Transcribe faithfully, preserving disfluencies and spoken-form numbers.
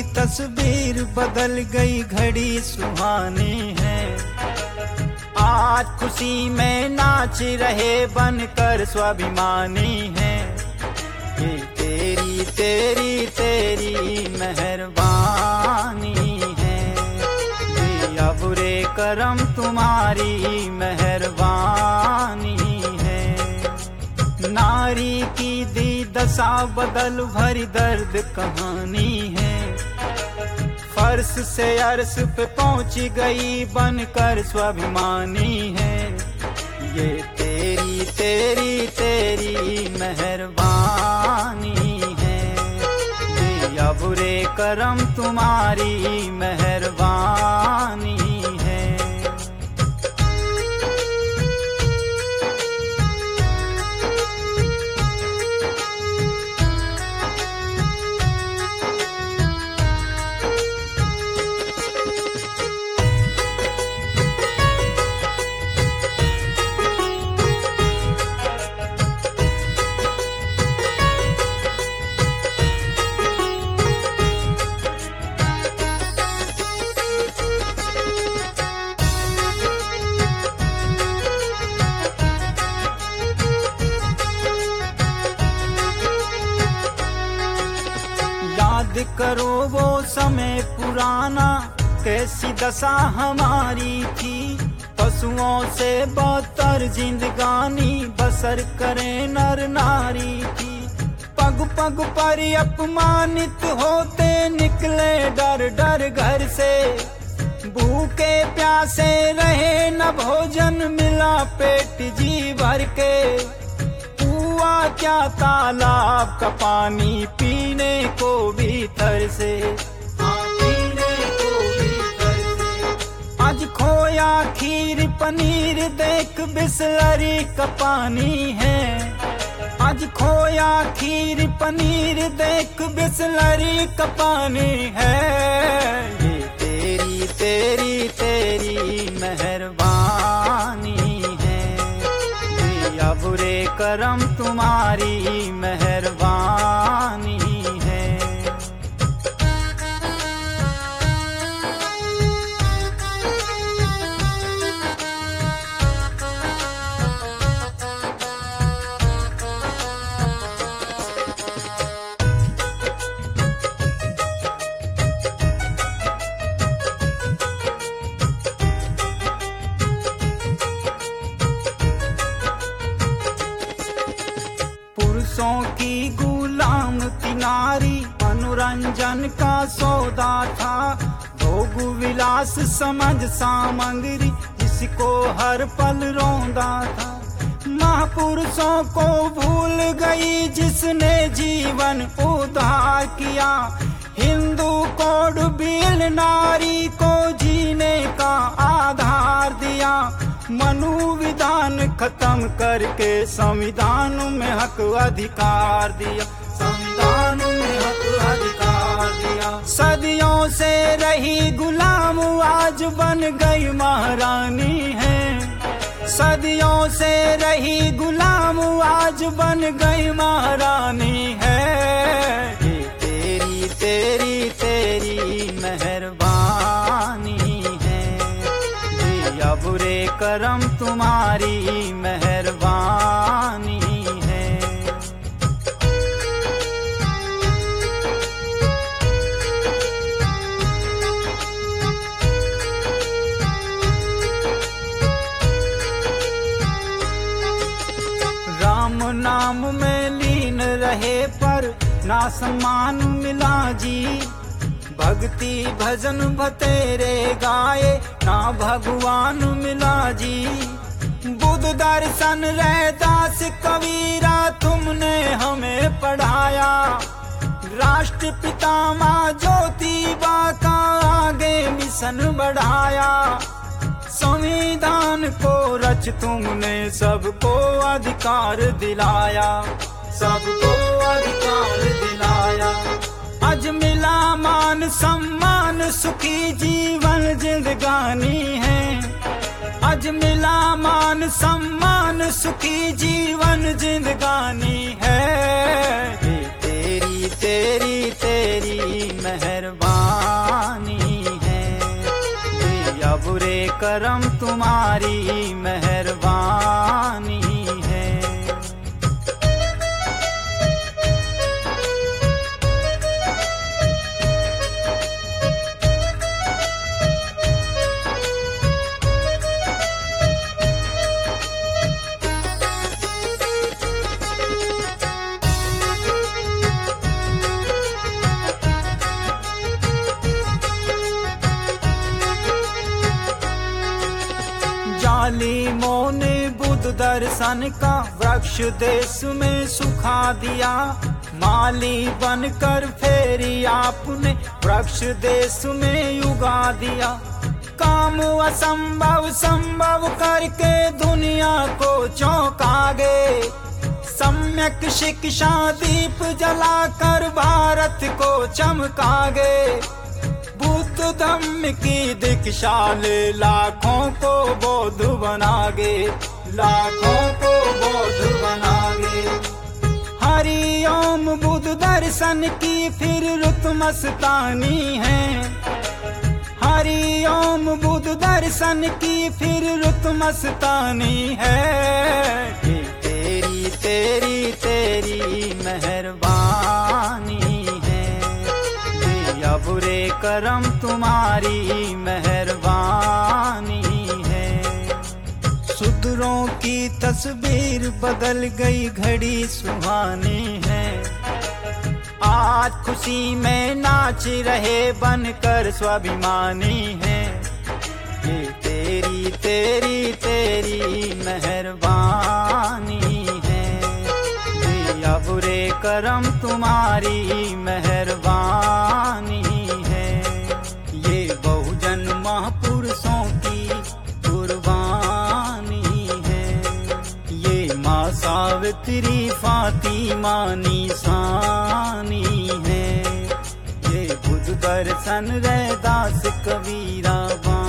तस्वीर बदल गई, घड़ी सुहानी है। आज खुशी में नाच रहे बनकर स्वाभिमानी है। ये तेरी तेरी तेरी मेहरबानी है, ये बुरे करम तुम्हारी मेहरबानी है। नारी की दी दशा बदल भरी दर्द कहानी है। फर्श से अर्श पे पहुंच गई बनकर स्वाभिमानी है। ये तेरी तेरी तेरी मेहरबानी है, ये बुरे करम तुम्हारी मेहरबानी है। याद करो वो समय पुराना, कैसी दशा हमारी थी। पशुओं से बदतर जिंदगानी बसर करे नर नारी थी। पग पग पर अपमानित होते निकले डर डर घर से। भूखे प्यासे रहे न भोजन मिला पेट जी भर के। हुआ क्या तालाब का पानी पीने को भीतर से, पीने को भीतर से। आज खोया खीर पनीर देख बिसलरी का पानी है। आज खोया खीर पनीर देख बिसलरी का पानी है। ये तेरी तेरी तेरी मेहरबानी है, या बुरे करम तुम्हारी मेहरबानी है। पुरुषों की गुलाम की नारी मनोरंजन का सौदा था। भोग विलास समझ सामग्री जिसको हर पल रौंदा था। महापुरुषों को भूल गई जिसने जीवन उद्धार किया। हिंदू कोड बिल नारी को जीने का आधार दिया। मनु विधान खत्म करके संविधान में हक अधिकार दिया। संविधान में हक अधिकार दिया। सदियों से रही गुलाम आज बन गई महारानी है। सदियों से रही गुलाम आज बन गई महारानी है। ये तेरी तेरी तेरी मेहरबानी है, या बुरे करम तुम्हारी मेहरबानी है। राम नाम में लीन रहे पर ना सम्मान मिला जी। भक्ति भजन भतेरे गाए ना भगवान मिला जी। बुद्ध दर्शन रैदास कबीरा तुमने हमें पढ़ाया। राष्ट्रपिता माँ ज्योतिबा का आगे मिशन बढ़ाया। संविधान को रच तुमने सबको अधिकार दिलाया। सबको अधिकार दिलाया। आज मिला मान सम्मान सुखी जीवन जिंदगानी है। आज मिला मान सम्मान सुखी जीवन जिंदगानी है। ये तेरी तेरी तेरी मेहरबानी करम तुम्हारी मेहरबानी है। जालिमों ने बुद्ध दर्शन का वृक्ष देश में सुखा दिया, माली बनकर फेरी आपने वृक्ष देश में उगा दिया। काम असंभव संभव करके दुनिया को चौंका गए, सम्यक शिक्षा दीप जलाकर भारत को चमका गए। बुद्ध धम्म की दीक्षा ले लाखों को बौद्ध बना गे, लाखों को बौद्ध बना गे। हरि ओम बुद्ध दर्शन की फिर रुत मस्तानी है, हरि ओम बुद्ध दर्शन की फिर रुत मस्तानी है। कि तेरी तेरी तेरी मेहरबानी है, ये बुरे करम तुम्हारी मेहरबानी है। सुधरों की तस्वीर बदल गई घड़ी सुहानी है, आज खुशी में नाच रहे बनकर स्वाभिमानी है। ये तेरी तेरी तेरी मेहरबानी है, ये बुरे करम तुम्हारी मेहरबानी है। ये बहुजन महापुरुषों की कुर्बानी है, ये माँ सावित्री फातिमा निशानी है। ये बुद्ध दर्शन रैदास कबीरा